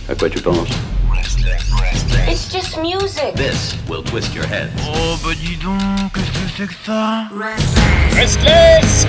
À quoi tu penses? It's just music. This will twist your head. Oh bah dis donc, qu'est-ce que c'est que ça? Restless.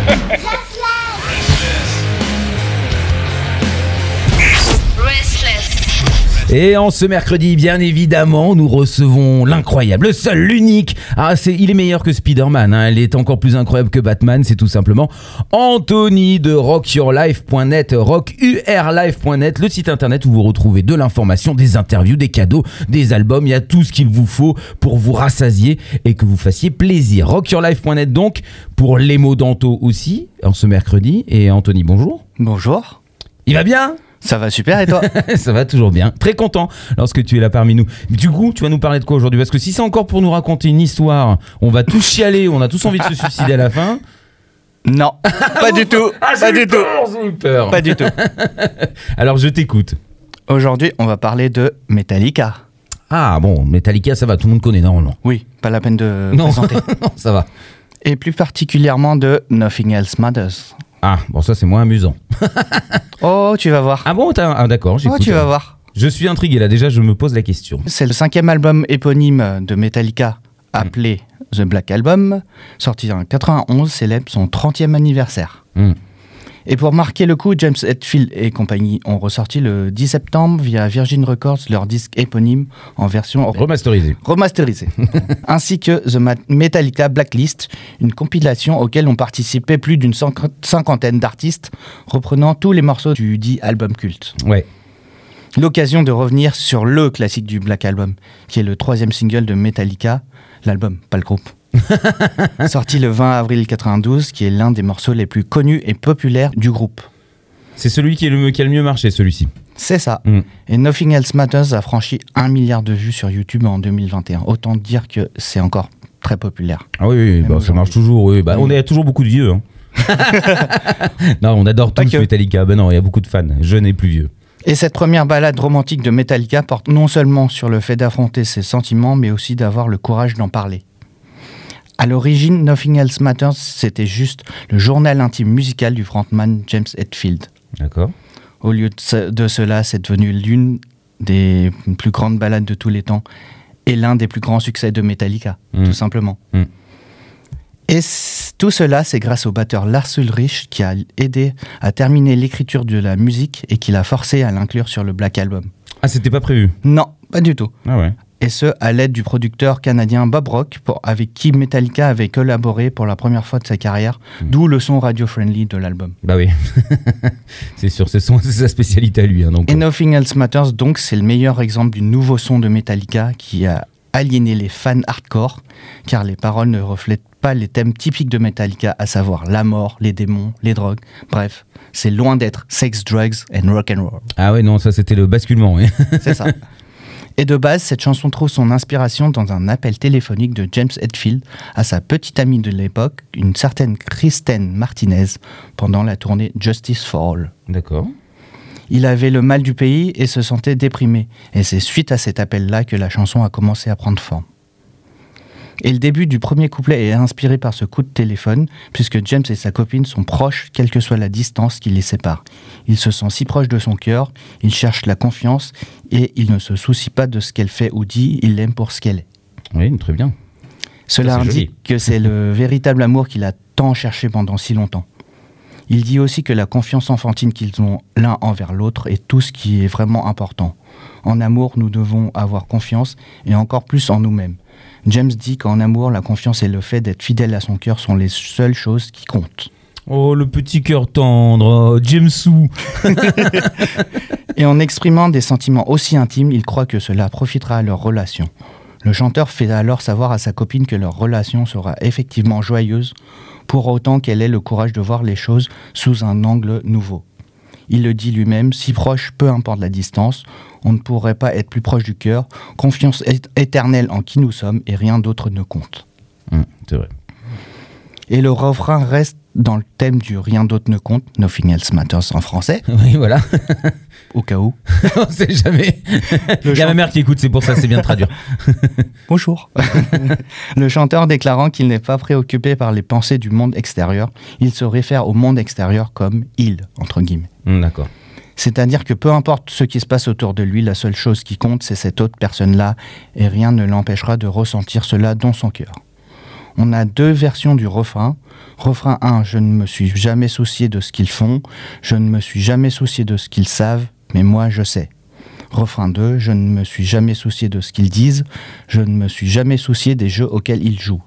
Et en ce mercredi, bien évidemment, nous recevons l'incroyable, le seul, l'unique. Il est meilleur que Spider-Man, hein. Il est encore plus incroyable que Batman, c'est tout simplement Anthony de rockyourlife.net, rockurlife.net, le site internet où vous retrouvez de l'information, des interviews, des cadeaux, des albums. Il y a tout ce qu'il vous faut pour vous rassasier et que vous fassiez plaisir. Rockyourlife.net donc, pour les mots d'Anto aussi, en ce mercredi. Et Anthony, bonjour. Bonjour. Il va bien ? Ça va super et toi? Ça va toujours bien. Très content lorsque tu es là parmi nous. Mais du coup, tu vas nous parler de quoi aujourd'hui? Parce que si c'est encore pour nous raconter une histoire, on va tous chialer, on a tous envie de se suicider à la fin. Non, pas du tout. Pas du tout. J'ai eu peur. Pas du tout. Alors je t'écoute. Aujourd'hui, on va parler de Metallica. Ah bon, Metallica, ça va, tout le monde connaît normalement. Oui, pas la peine de Non, présenter. non, ça va. Et plus particulièrement de Nothing Else Matters. Ah, bon, ça c'est moins amusant. Oh, tu vas voir. Ah bon, d'accord, j'écoute. Oh, tu vas voir. Je suis intrigué là, déjà je me pose la question. C'est le 5e album éponyme de Metallica, appelé The Black Album, sorti en 91, célèbre son 30e anniversaire. Et pour marquer le coup, James Hetfield et compagnie ont ressorti le 10 septembre via Virgin Records leur disque éponyme en version Remasterisé. Ainsi que The Metallica Blacklist, une compilation auquel ont participé plus d'une cinquantaine d'artistes reprenant tous les morceaux du dit album culte. Ouais. L'occasion de revenir sur le classique du Black Album, qui est le 3e single de Metallica, l'album, pas le groupe. Sorti le 20 avril 92, qui est l'un des morceaux les plus connus et populaires du groupe. C'est celui qui a le mieux marché, celui-ci. C'est ça. Et Nothing Else Matters a franchi 1 milliard de vues sur YouTube en 2021. Autant dire que c'est encore très populaire. Ah oui, bah, ça marche toujours. Oui. Bah, on a toujours beaucoup de vieux. Hein. Non, on adore tous Metallica. Ben non, il y a beaucoup de fans, jeunes et plus vieux. Et cette première ballade romantique de Metallica porte non seulement sur le fait d'affronter ses sentiments, mais aussi d'avoir le courage d'en parler. À l'origine, Nothing Else Matters, c'était juste le journal intime musical du frontman James Hetfield. D'accord. Au lieu de cela, c'est devenu l'une des plus grandes ballades de tous les temps et l'un des plus grands succès de Metallica, tout simplement. Et tout cela, c'est grâce au batteur Lars Ulrich qui a aidé à terminer l'écriture de la musique et qui l'a forcé à l'inclure sur le Black Album. Ah, c'était pas prévu? Non, pas du tout. Ah ouais. Et ce, à l'aide du producteur canadien Bob Rock, avec qui Metallica avait collaboré pour la première fois de sa carrière, d'où le son radio-friendly de l'album. Bah oui, c'est sûr, c'est sa spécialité à lui. Hein, donc. Et Nothing Else Matters, donc, c'est le meilleur exemple du nouveau son de Metallica qui a aliéné les fans hardcore, car les paroles ne reflètent pas les thèmes typiques de Metallica, à savoir la mort, les démons, les drogues. Bref, c'est loin d'être sex, drugs and rock and roll. Ah ouais, non, ça c'était le basculement. Oui. C'est ça. Et de base, cette chanson trouve son inspiration dans un appel téléphonique de James Hetfield à sa petite amie de l'époque, une certaine Kristen Martinez, pendant la tournée Justice for All. D'accord. Il avait le mal du pays et se sentait déprimé. Et c'est suite à cet appel-là que la chanson a commencé à prendre forme. Et le début du premier couplet est inspiré par ce coup de téléphone, puisque James et sa copine sont proches, quelle que soit la distance qui les sépare. Il se sent si proche de son cœur, il cherche la confiance, et il ne se soucie pas de ce qu'elle fait ou dit, il l'aime pour ce qu'elle est. Oui, très bien. Cela indique que c'est le véritable amour qu'il a tant cherché pendant si longtemps. Il dit aussi que la confiance enfantine qu'ils ont l'un envers l'autre est tout ce qui est vraiment important. En amour, nous devons avoir confiance, et encore plus en nous-mêmes. James dit qu'en amour, la confiance et le fait d'être fidèle à son cœur sont les seules choses qui comptent. Oh, le petit cœur tendre, oh, Jamesou. Et en exprimant des sentiments aussi intimes, il croit que cela profitera à leur relation. Le chanteur fait alors savoir à sa copine que leur relation sera effectivement joyeuse, pour autant qu'elle ait le courage de voir les choses sous un angle nouveau. Il le dit lui-même, si proche, peu importe la distance, on ne pourrait pas être plus proche du cœur, confiance éternelle en qui nous sommes et rien d'autre ne compte. C'est vrai. Et le refrain reste dans le thème du rien d'autre ne compte, Nothing Else Matters en français. Oui, voilà. Au cas où. On sait jamais. Il y a ma mère qui écoute, c'est pour ça, c'est bien de traduire. Bonjour. Le chanteur déclarant qu'il n'est pas préoccupé par les pensées du monde extérieur, il se réfère au monde extérieur comme « il », entre guillemets. D'accord. C'est-à-dire que peu importe ce qui se passe autour de lui, la seule chose qui compte, c'est cette autre personne-là, et rien ne l'empêchera de ressentir cela dans son cœur. On a 2 versions du refrain. Refrain 1, je ne me suis jamais soucié de ce qu'ils font, je ne me suis jamais soucié de ce qu'ils savent, mais moi je sais. Refrain 2, je ne me suis jamais soucié de ce qu'ils disent, je ne me suis jamais soucié des jeux auxquels ils jouent.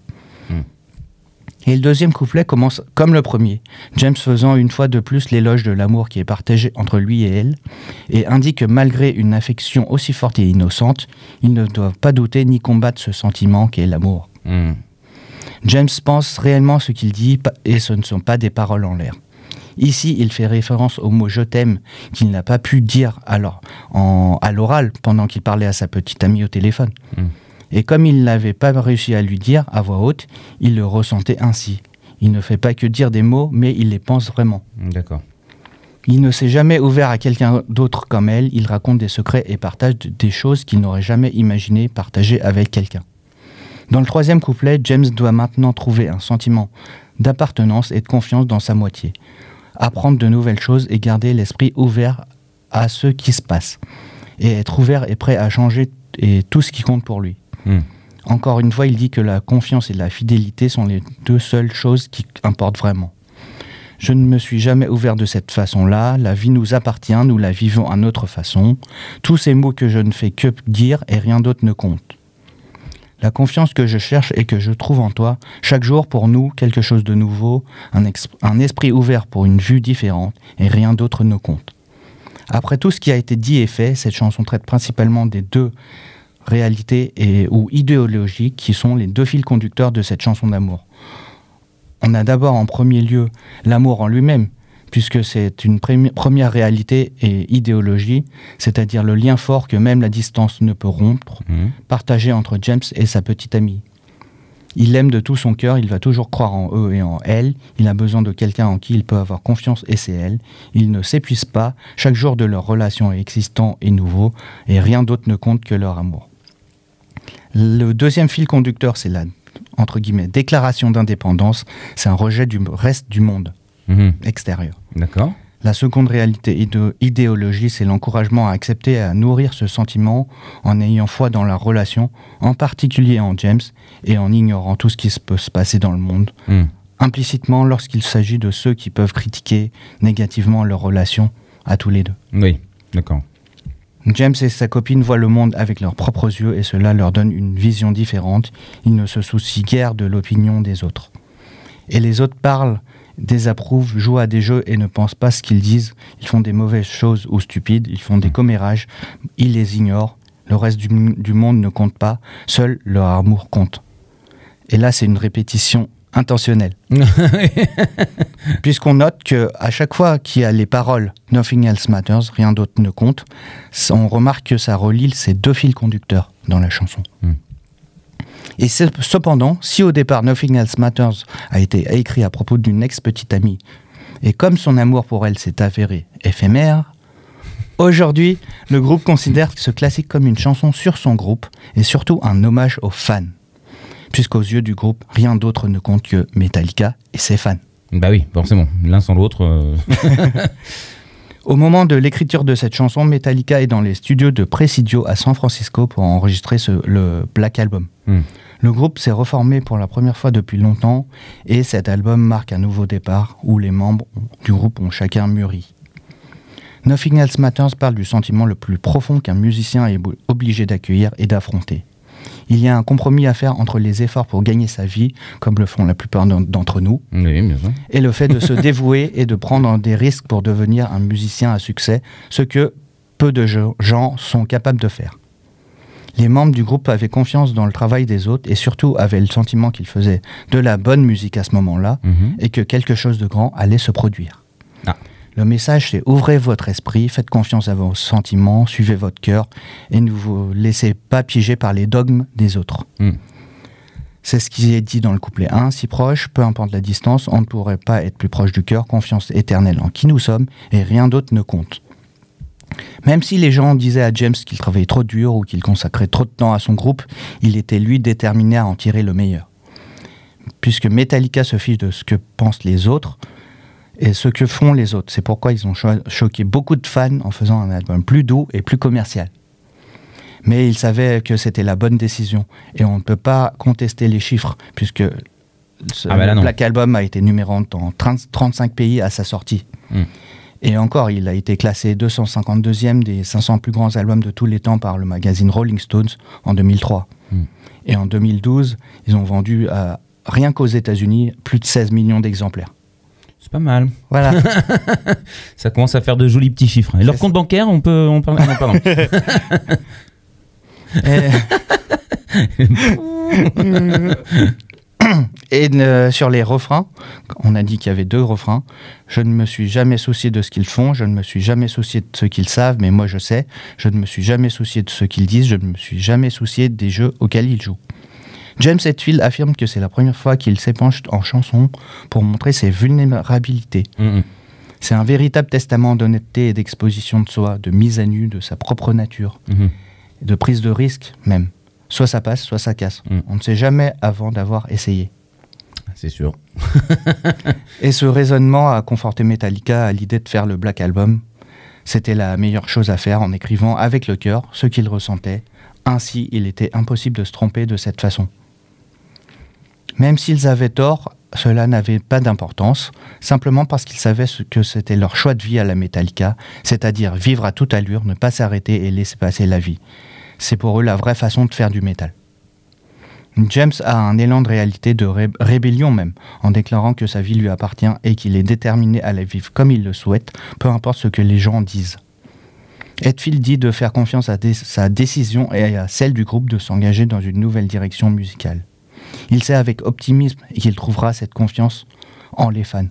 Et le deuxième couplet commence comme le premier, James faisant une fois de plus l'éloge de l'amour qui est partagé entre lui et elle, et indique que malgré une affection aussi forte et innocente, ils ne doivent pas douter ni combattre ce sentiment qu'est l'amour. James pense réellement ce qu'il dit, et ce ne sont pas des paroles en l'air. Ici, il fait référence au mot « je t'aime » qu'il n'a pas pu dire alors à l'oral pendant qu'il parlait à sa petite amie au téléphone. Et comme il n'avait pas réussi à lui dire à voix haute, il le ressentait ainsi. Il ne fait pas que dire des mots, mais il les pense vraiment. D'accord. Il ne s'est jamais ouvert à quelqu'un d'autre comme elle, il raconte des secrets et partage des choses qu'il n'aurait jamais imaginé partager avec quelqu'un. Dans le troisième couplet, James doit maintenant trouver un sentiment d'appartenance et de confiance dans sa moitié. Apprendre de nouvelles choses et garder l'esprit ouvert à ce qui se passe. Et être ouvert et prêt à changer et tout ce qui compte pour lui. Encore une fois, il dit que la confiance et la fidélité sont les 2 seules choses qui importent vraiment. Je ne me suis jamais ouvert de cette façon-là, la vie nous appartient, nous la vivons à notre façon. Tous ces mots que je ne fais que dire et rien d'autre ne compte. La confiance que je cherche et que je trouve en toi, chaque jour pour nous, quelque chose de nouveau, un esprit ouvert pour une vue différente et rien d'autre ne compte. Après tout ce qui a été dit et fait, cette chanson traite principalement des 2 réalités ou idéologies qui sont les 2 fils conducteurs de cette chanson d'amour. On a d'abord en premier lieu l'amour en lui-même, puisque c'est une première réalité et idéologie, c'est-à-dire le lien fort que même la distance ne peut rompre, partagé entre James et sa petite amie. Il l'aime de tout son cœur, il va toujours croire en eux et en elle, il a besoin de quelqu'un en qui il peut avoir confiance et c'est elle. Il ne s'épuise pas, chaque jour de leur relation est existant et nouveau, et rien d'autre ne compte que leur amour. Le deuxième fil conducteur, c'est la, entre guillemets, déclaration d'indépendance, c'est un rejet du reste du monde extérieur. D'accord. La seconde réalité idéologie, c'est l'encouragement à accepter et à nourrir ce sentiment en ayant foi dans la relation, en particulier en James, et en ignorant tout ce qui peut se passer dans le monde, implicitement lorsqu'il s'agit de ceux qui peuvent critiquer négativement leur relation à tous les 2. Oui, d'accord. James et sa copine voient le monde avec leurs propres yeux et cela leur donne une vision différente. Ils ne se soucient guère de l'opinion des autres. Et les autres parlent, désapprouvent, jouent à des jeux et ne pensent pas ce qu'ils disent. Ils font des mauvaises choses ou stupides, ils font des commérages, ils les ignorent. Le reste du monde ne compte pas, seul leur amour compte. Et là, c'est une répétition intentionnelle. Puisqu'on note qu'à chaque fois qu'il y a les paroles « Nothing else matters », rien d'autre ne compte, on remarque que ça relie ces 2 fils conducteurs dans la chanson. Et cependant, si au départ « Nothing else matters » a été écrit à propos d'une ex-petite amie, et comme son amour pour elle s'est avéré éphémère, aujourd'hui, le groupe considère ce classique comme une chanson sur son groupe, et surtout un hommage aux fans. Puisqu'aux yeux du groupe, rien d'autre ne compte que Metallica et ses fans. Bah oui, forcément, l'un sans l'autre. Au moment de l'écriture de cette chanson, Metallica est dans les studios de Presidio à San Francisco pour enregistrer le Black Album. Le groupe s'est reformé pour la première fois depuis longtemps et cet album marque un nouveau départ où les membres du groupe ont chacun mûri. Nothing Else Matters parle du sentiment le plus profond qu'un musicien est obligé d'accueillir et d'affronter. Il y a un compromis à faire entre les efforts pour gagner sa vie, comme le font la plupart d'entre nous, Oui, bien sûr. et le fait de se dévouer et de prendre des risques pour devenir un musicien à succès, ce que peu de gens sont capables de faire. Les membres du groupe avaient confiance dans le travail des autres et surtout avaient le sentiment qu'ils faisaient de la bonne musique à ce moment-là et que quelque chose de grand allait se produire. Le message, c'est ouvrez votre esprit, faites confiance à vos sentiments, suivez votre cœur et ne vous laissez pas piéger par les dogmes des autres. C'est ce qui est dit dans le couplet 1, si proche, peu importe la distance, on ne pourrait pas être plus proche du cœur, confiance éternelle en qui nous sommes et rien d'autre ne compte. Même si les gens disaient à James qu'il travaillait trop dur ou qu'il consacrait trop de temps à son groupe, il était lui déterminé à en tirer le meilleur. Puisque Metallica se fiche de ce que pensent les autres, et ce que font les autres. C'est pourquoi ils ont choqué beaucoup de fans en faisant un album plus doux et plus commercial. Mais ils savaient que c'était la bonne décision. Et on ne peut pas contester les chiffres, puisque le Black Album a été numéro 1 dans 35 pays à sa sortie. Et encore, il a été classé 252e des 500 plus grands albums de tous les temps par le magazine Rolling Stones en 2003. Et en 2012, ils ont vendu, rien qu'aux États-Unis, plus de 16 millions d'exemplaires. C'est pas mal. Voilà. Ça commence à faire de jolis petits chiffres. Et leur compte bancaire, on parle. Non, pardon. Et sur les refrains, on a dit qu'il y avait 2 refrains. Je ne me suis jamais soucié de ce qu'ils font, je ne me suis jamais soucié de ce qu'ils savent, mais moi je sais. Je ne me suis jamais soucié de ce qu'ils disent, je ne me suis jamais soucié des jeux auxquels ils jouent. James Hetfield affirme que c'est la première fois qu'il s'épanche en chanson pour montrer ses vulnérabilités. C'est un véritable testament d'honnêteté et d'exposition de soi, de mise à nu de sa propre nature, de prise de risque même. Soit ça passe, soit ça casse. On ne sait jamais avant d'avoir essayé. C'est sûr. Et ce raisonnement a conforté Metallica à l'idée de faire le Black Album. C'était la meilleure chose à faire en écrivant avec le cœur ce qu'il ressentait. Ainsi, il était impossible de se tromper de cette façon. Même s'ils avaient tort, cela n'avait pas d'importance, simplement parce qu'ils savaient que c'était leur choix de vie à la Metallica, c'est-à-dire vivre à toute allure, ne pas s'arrêter et laisser passer la vie. C'est pour eux la vraie façon de faire du métal. James a un élan de réalité, de rébellion même, en déclarant que sa vie lui appartient et qu'il est déterminé à la vivre comme il le souhaite, peu importe ce que les gens disent. Hetfield dit de faire confiance à sa décision et à celle du groupe de s'engager dans une nouvelle direction musicale. Il sait avec optimisme qu'il trouvera cette confiance en les fans.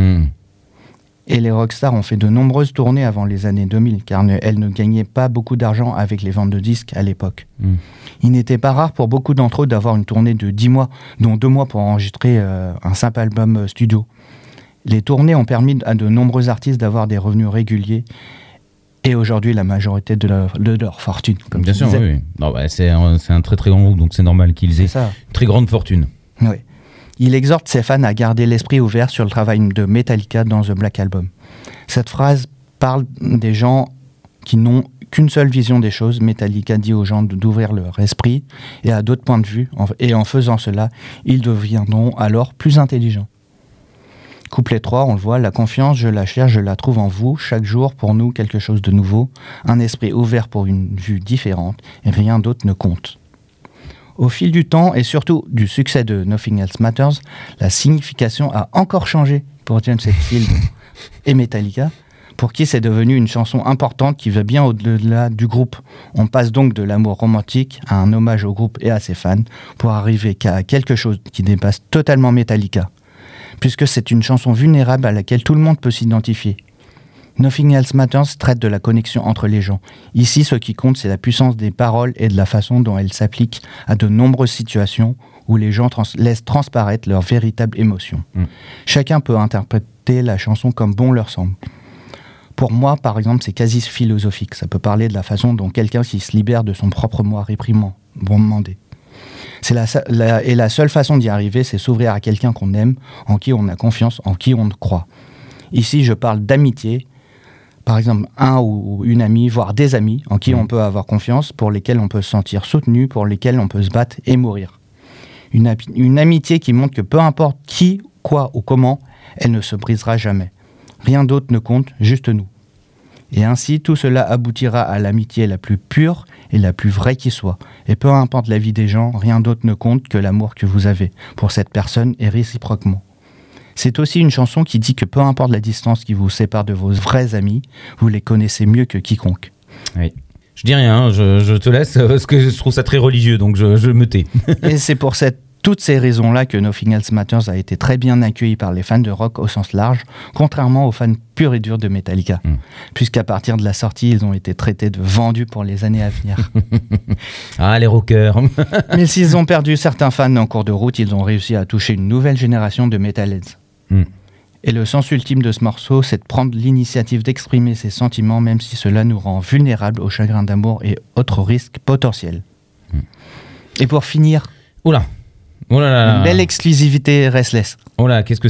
Et les rockstars ont fait de nombreuses tournées avant les années 2000, car elles ne gagnaient pas beaucoup d'argent avec les ventes de disques à l'époque. Il n'était pas rare pour beaucoup d'entre eux d'avoir une tournée de 10 mois, dont 2 mois pour enregistrer un simple album studio. Les tournées ont permis à de nombreux artistes d'avoir des revenus réguliers, et aujourd'hui la majorité de leur fortune. Comme bien sûr, oui. Non, c'est un très très grand groupe, donc c'est normal qu'ils aient une très grande fortune. Oui. Il exhorte ses fans à garder l'esprit ouvert sur le travail de Metallica dans The Black Album. Cette phrase parle des gens qui n'ont qu'une seule vision des choses. Metallica dit aux gens d'ouvrir leur esprit et à d'autres points de vue, et en faisant cela, ils deviendront alors plus intelligents. Couplet 3, on le voit, la confiance, je la cherche, je la trouve en vous, chaque jour pour nous quelque chose de nouveau, un esprit ouvert pour une vue différente, et rien d'autre ne compte. Au fil du temps, et surtout du succès de Nothing Else Matters, la signification a encore changé pour James Hetfield et Metallica, pour qui c'est devenu une chanson importante qui va bien au-delà du groupe. On passe donc de l'amour romantique à un hommage au groupe et à ses fans, pour arriver à quelque chose qui dépasse totalement Metallica, puisque c'est une chanson vulnérable à laquelle tout le monde peut s'identifier. Nothing Else Matters traite de la connexion entre les gens. Ici, ce qui compte, c'est la puissance des paroles et de la façon dont elles s'appliquent à de nombreuses situations où les gens laissent transparaître leurs véritables émotions. Chacun peut interpréter la chanson comme bon leur semble. Pour moi, par exemple, c'est quasi philosophique. Ça peut parler de la façon dont quelqu'un qui se libère de son propre moi réprimant, demander. La seule façon d'y arriver, c'est s'ouvrir à quelqu'un qu'on aime, en qui on a confiance, en qui on croit. Ici, je parle d'amitié, par exemple un ou une amie, voire des amis, en qui on peut avoir confiance, pour lesquels on peut se sentir soutenu, pour lesquels on peut se battre et mourir. Une amitié qui montre que peu importe qui, quoi ou comment, elle ne se brisera jamais. Rien d'autre ne compte, juste nous. Et ainsi, tout cela aboutira à l'amitié la plus pure et la plus vraie qui soit. Et peu importe la vie des gens, rien d'autre ne compte que l'amour que vous avez pour cette personne et réciproquement. C'est aussi une chanson qui dit que peu importe la distance qui vous sépare de vos vrais amis, vous les connaissez mieux que quiconque. Oui. Je dis rien, je te laisse parce que je trouve ça très religieux, donc je me tais. Et c'est pour toutes ces raisons-là que Nothing Else Matters a été très bien accueilli par les fans de rock au sens large, contrairement aux fans purs et durs de Metallica. Puisqu'à partir de la sortie, ils ont été traités de vendus pour les années à venir. Ah, les rockers. Mais s'ils ont perdu certains fans en cours de route, ils ont réussi à toucher une nouvelle génération de metalheads. Et le sens ultime de ce morceau, c'est de prendre l'initiative d'exprimer ses sentiments, même si cela nous rend vulnérables au chagrin d'amour et autres risques potentiels. Et pour finir... Oula. Oh là là. Une belle exclusivité Restless. Oh là, qu'est-ce que c'est ?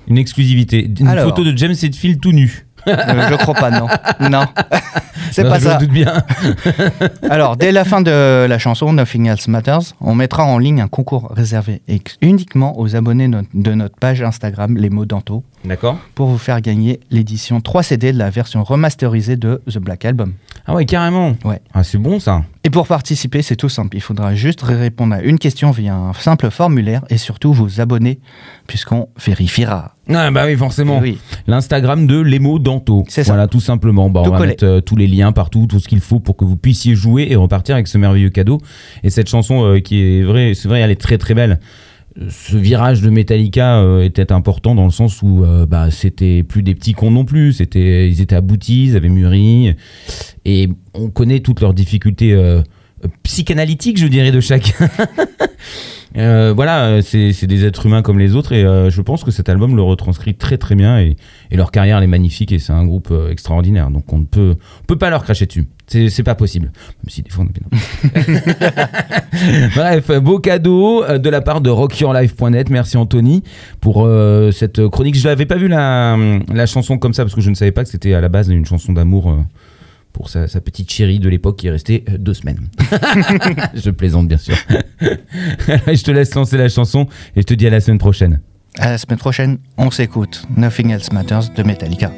Une exclusivité. Une Alors. photo de James Hetfield tout nu. Je crois pas, non. Non, c'est Non, pas je ça. me doute bien. Alors, dès la fin de la chanson Nothing Else Matters, on mettra en ligne un concours réservé uniquement aux abonnés de notre page Instagram, Les Mots Danto, D'accord. pour vous faire gagner l'édition 3 CD de la version remasterisée de The Black Album. Ah ouais, carrément. Ouais. Ah, c'est bon ça. Et pour participer, c'est tout simple. Il faudra juste répondre à une question via un simple formulaire et surtout vous abonner, puisqu'on vérifiera. Ah bah oui, forcément. Et oui. L'Instagram de Lemo Danto. C'est ça. Voilà, tout simplement. Bah, Tout on va collé. mettre tous les liens partout, tout ce qu'il faut pour que vous puissiez jouer et repartir avec ce merveilleux cadeau. Et cette chanson qui est vraie, c'est vrai, elle est très très belle. Ce virage de Metallica était important dans le sens où bah, c'était plus des petits cons non plus. Ils étaient aboutis, ils avaient mûri. Et on connaît toutes leurs difficultés psychanalytiques, je dirais, de chacun. Voilà, c'est des êtres humains comme les autres et je pense que cet album le retranscrit très très bien et leur carrière elle est magnifique et c'est un groupe extraordinaire, donc on ne peut pas leur cracher dessus, c'est pas possible, même si des fois on est bien. Bref, beau cadeau de la part de rockyourlife.net. Merci Anthony pour cette chronique. Je n'avais pas vu la chanson comme ça parce que je ne savais pas que c'était à la base une chanson d'amour pour sa petite chérie de l'époque qui est restée 2 semaines. Je plaisante bien sûr. Je te laisse lancer la chanson et je te dis à la semaine prochaine. À la semaine prochaine, on s'écoute Nothing Else Matters de Metallica.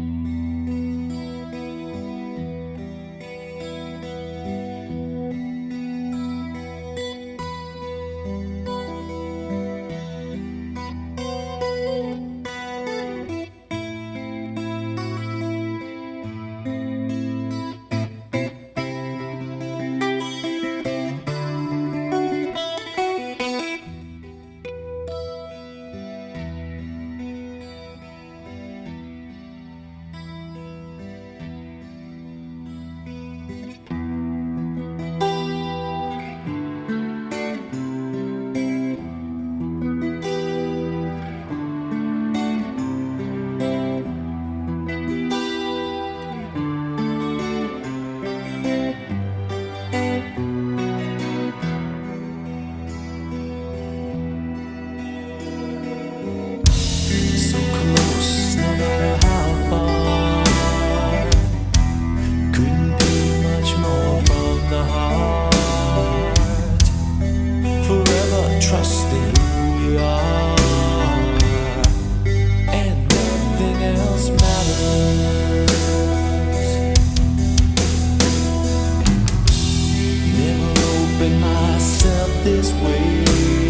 Trusting who we are, and nothing else matters. Never opened myself this way.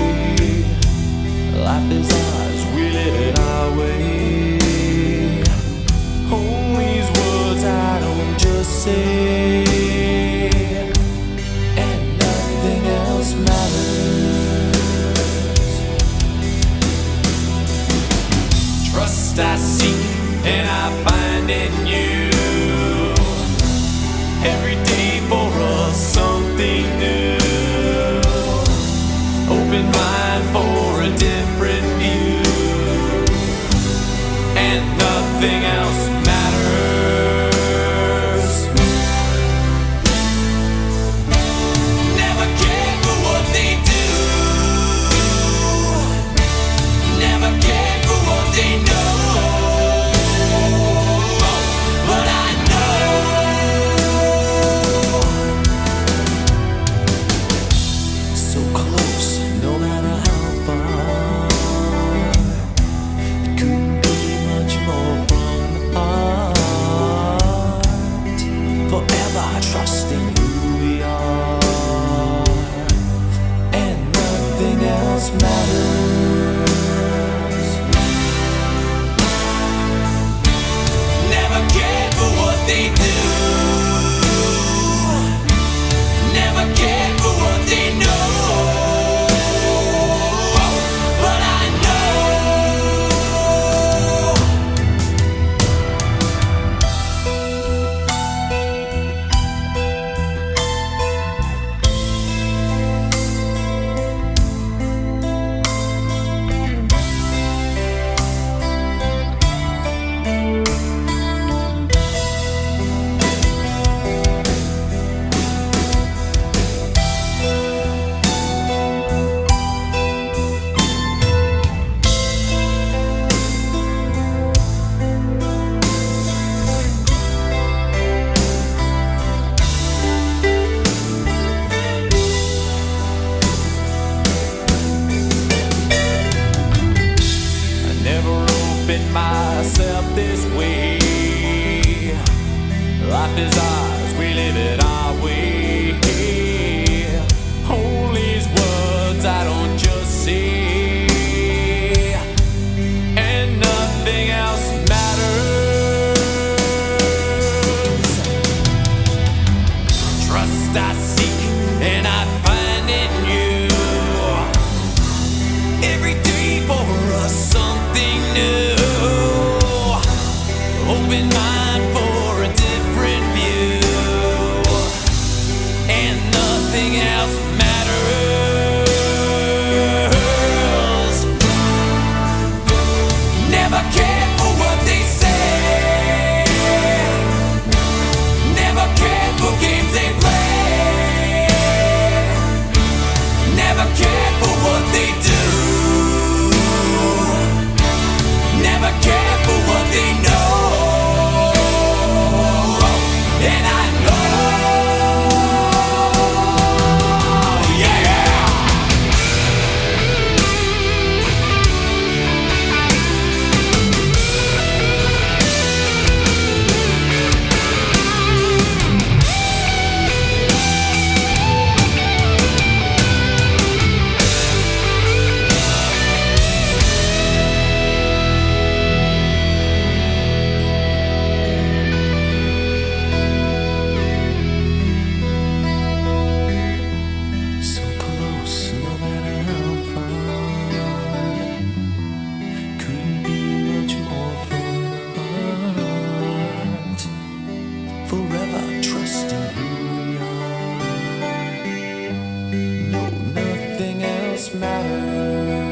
Life is ours, we live it our way. Hold these words I don't just say, and nothing else matters. Trust I seek and I find in you. Every day for us something new. Open mind for a different view. And nothing else matters. Never cared for what they do. Never cared for what they know. life is ours, we live it our way. All these words I don't just say, and nothing else matters. Trust I seek and I find in you. Every day for us something new. Open mind for a different view, and nothing else matters. Never cared for what they say, never cared for games they play, never cared for what they do, never cared for what they know. And I know, yeah. So close, no matter how far. Couldn't be much more from the heart. Forever trusting who we are. No, nothing else matters.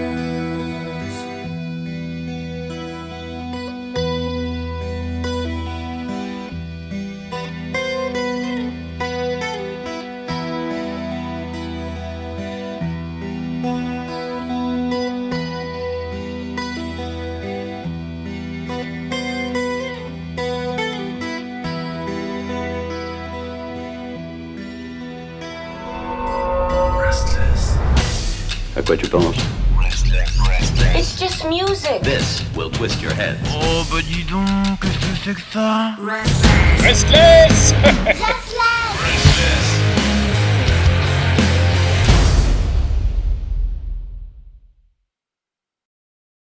À quoi tu penses? It's just music. This will twist your head. Oh bah dis donc, qu'est-ce que c'est que ça? Restless. Restless.